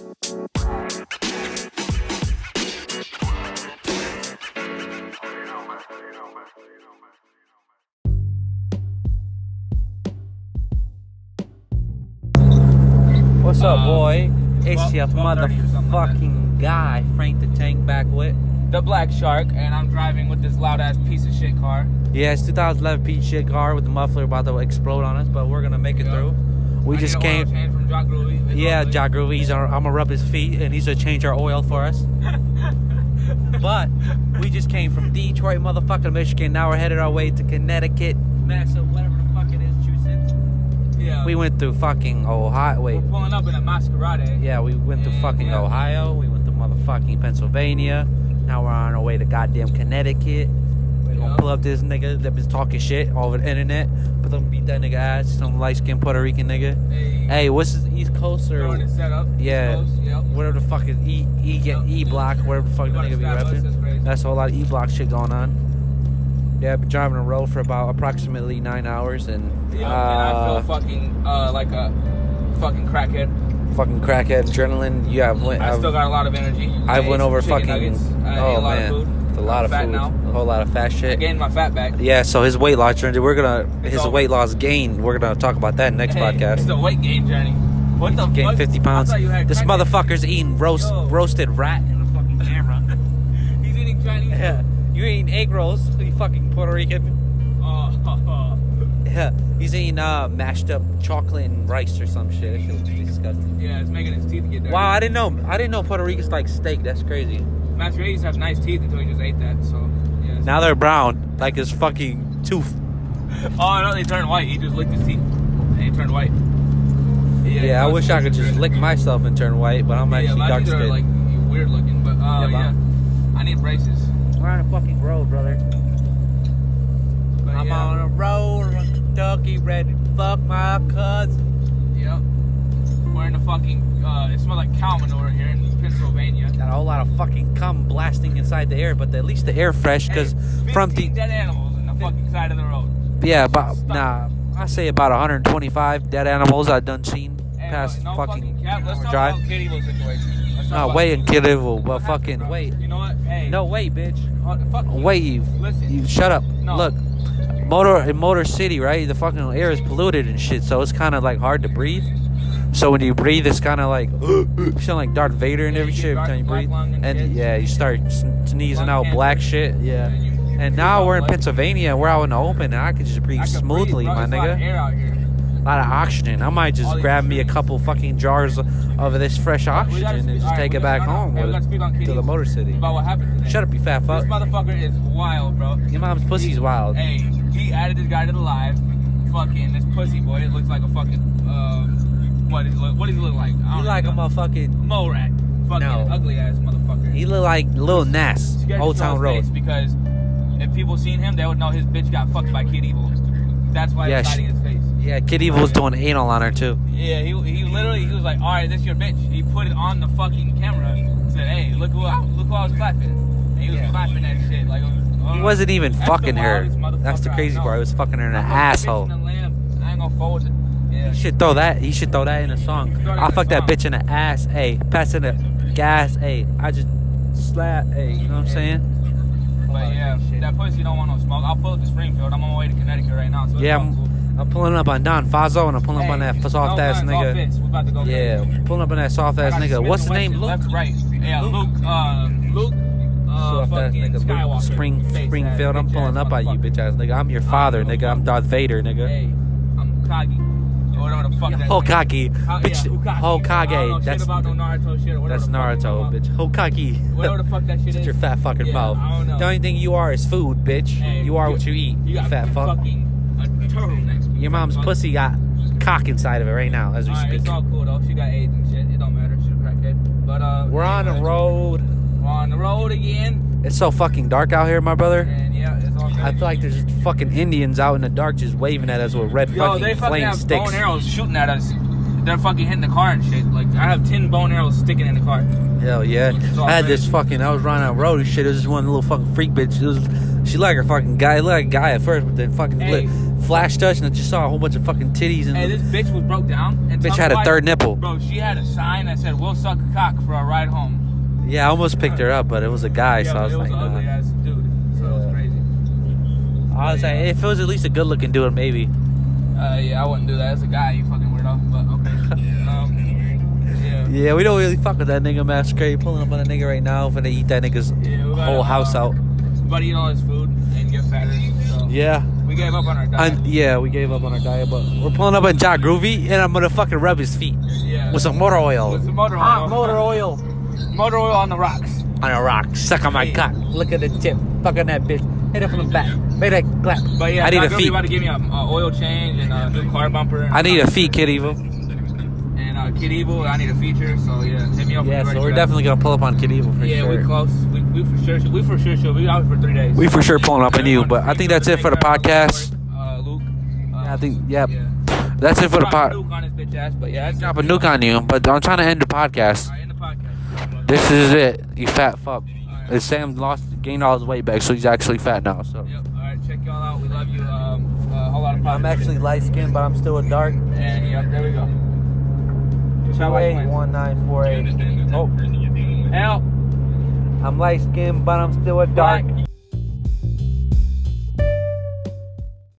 What's up, boy? It's your motherfucking guy, Frank the Tank, back with the Black Shark, and I'm driving with this loud ass piece of shit car. Yeah, it's 2011 piece of shit car with the muffler about to explode on us, but we're gonna make it through. We just came. From Jock Groovy. Yeah, Jock Groovy. I'm gonna rub his feet, and he's gonna change our oil for us. But we just came from Detroit, motherfucking Michigan. Now we're headed our way to Connecticut, Massa, whatever the fuck it is, Massachusetts. Yeah. We went through fucking Ohio. Wait. We're pulling up in a Masquerade. Yeah, we went to fucking Ohio. We went to motherfucking Pennsylvania. Now we're on our way to goddamn Connecticut. We're gonna pull up this nigga that been talking shit all over the internet. But don't beat that nigga ass. Some light skinned Puerto Rican nigga. Hey, what's his East Coast or? Yeah. Coast, yep. Whatever the fuck is E Block, whatever the fuck the nigga be repping. That's a whole lot of E Block shit going on. Yeah, I've been driving a road for about approximately 9 hours, and and I feel fucking like a fucking crackhead. Fucking crackhead adrenaline. Yeah, I still got a lot of energy. I went over fucking. Nuggets. I ate Oh a lot man, of food. it's a lot of fat food. now. A whole lot of fat I shit. gained my fat back. Yeah, so his weight loss journey. His over. weight loss gain. We're gonna talk about that next podcast. It's a weight gain journey. What the Gained fuck? 50 pounds. I thought you had This crackhead. motherfucker's eating roasted rat in the fucking camera. He's eating Chinese. Yeah, you eating egg rolls? You fucking Puerto Rican. Yeah, he's eating mashed up chocolate and rice or some shit. That shit looks disgusting. Yeah, it's making his teeth get dirty. Wow, I didn't know Puerto Ricans like steak. That's crazy. Masquerades have nice teeth until he just ate that. So yeah. Now they're brown, like his fucking tooth. Oh no, they turned white. He just licked his teeth, and he turned white. Yeah, I wish I could just lick myself and turn white, but I'm actually dark skinned. skinned. Like weird looking, but yeah. I need braces. We're on a fucking road, brother. But I'm on a road in Kentucky, ready to fuck my cousin. Yep. We're in the fucking. It smells like cow manure here in Pennsylvania. Got a whole lot of fucking cum blasting inside the air, but at least the air fresh, because from the dead animals in the fucking side of the road. Yeah, I say about 125 dead animals I've done seen past no fucking cap. Let's talk drive. about Kid Evil situation. No, wait and Kid Evil, but fucking wait. You know what? Hey. No, wait, bitch. Fuck you. Wait, you shut up. No. Look, Motor City, right? The fucking air is polluted and shit, so it's kind of like hard to breathe. So when you breathe, it's kind of like you sound like Darth Vader and every shit every time you breathe. And yeah, you start sneezing out black shit. Yeah. And now we're in Pennsylvania. We're out in the open, and I can just breathe smoothly, my nigga. A lot of oxygen. I might just grab me a couple fucking jars of this fresh oxygen and just take it back home with it to the Motor City. About what happened today. Shut up, you fat fuck. This motherfucker is wild, bro. Your mom's pussy's wild. Hey, he added this guy to the live. Fucking this pussy boy. It looks like a fucking what does he look like? He like a motherfucking mole rat. Fucking ugly ass motherfucker. He look like Lil Nas, Old Town Road. Because if people seen him, they would know his bitch got fucked by Kid Evil. That's why he's hiding his face. Yeah, Kid Evil was doing anal on her too. Yeah, he was like, all right, this your bitch. He put it on the fucking camera. Said, hey, look who I was clapping. And he was clapping that shit like. He wasn't even fucking her. That's the crazy part. He was fucking her in an asshole. I ain't gonna forward it. Yeah. He should throw that in a song. I fuck that bitch in the ass, ayy. Passing the gas, ayy. I just slap, ayy. You know what I'm saying? But yeah, that pussy don't want no smoke. I'll pull up to Springfield. I'm on my way to Connecticut right now. So yeah, I'm pulling up on Don Fazo and I'm pulling up on that soft ass nigga. We're about to go I'm pulling up on that soft ass nigga. What's his name? Luke? Left, right. Yeah, Luke. Soft ass nigga. Skywalker. Springfield. I'm pulling up on you, bitch ass nigga. I'm your father, nigga. I'm Darth Vader, nigga. Hey, I'm Kagi. Whatever the fuck that Hokage. Bitch, Hokage. That's Naruto shit or that's Naruto, bitch. Hokage. Whatever the fuck that shit is. Your fat fucking mouth. I don't know. The only thing you are is food, bitch. Hey, you are what you eat, you fat fuck. Fucking a turtleneck. Your mom's pussy got cock inside of it right now as we speak. It's all cool though. She got AIDS and shit. It don't matter. She's a crackhead. But we're on the road. We're on the road again. It's so fucking dark out here, my brother. And yeah, it's all I feel like there's just fucking Indians out in the dark just waving at us with red fucking flame have sticks. Bow and arrows shooting at us. They're fucking hitting the car and shit. Like I have 10 bow and arrows sticking in the car. Hell yeah. I had this fucking. I was running out road and shit. It was just one little fucking freak bitch. She like a fucking guy. It looked like a guy at first, but then fucking flashed us, and I just saw a whole bunch of fucking titties. And Hey, this bitch was broke down. And bitch had a third nipple. Bro, she had a sign that said, "We'll suck a cock for our ride home." Yeah, I almost picked her up, but it was a guy, Yeah, so I was it was like, an ugly nah. ass dude. So it was crazy. I was like, if it was at least a good looking dude, maybe. Yeah, I wouldn't do that. It's a guy, you fucking weirdo. But okay. Yeah. Yeah, we don't really fuck with that nigga, man. It's crazy. Pulling up on a nigga right now for to eat that nigga's whole house out. But eat all his food and get fatter. So Yeah. we gave up on our diet. Yeah, we gave up on our diet, but we're pulling up on Jack Groovy, and I'm gonna fucking rub his feet Yeah. with some motor oil. With some motor oil. Hot motor oil. Motor oil on the rocks. On a rock. Suck on my cock. Look at the tip. Fucking that bitch. Hit it from the back. Make that clap. But yeah, I need a Jack Groovy feet. about to give me a oil change and a new car bumper. I need a feet, Kid Evil. And Kid Evil, I need a feature. So yeah, hit me up. Yeah, when you're so ready we're for definitely gonna pull up on Kid Evil for that. Yeah, sure. we close. We for sure should be out for 3 days. We for sure pulling up on you, but I think that's it for the podcast. Luke. I think, yep. Yeah. That's it for the Drop a pod. nuke on his bitch ass, but yeah, that's Drop a nuke on you, but I'm trying to end the podcast. Alright, in the podcast. This is it, you fat fuck. Sam gained all his weight back, so he's actually fat now. So Yep. Alright, check y'all out. We love you. A whole lot of I'm actually light skinned, but I'm still a dark. And yeah, there we go. 281948. Oh, Help. I'm light skinned, but I'm still a dark.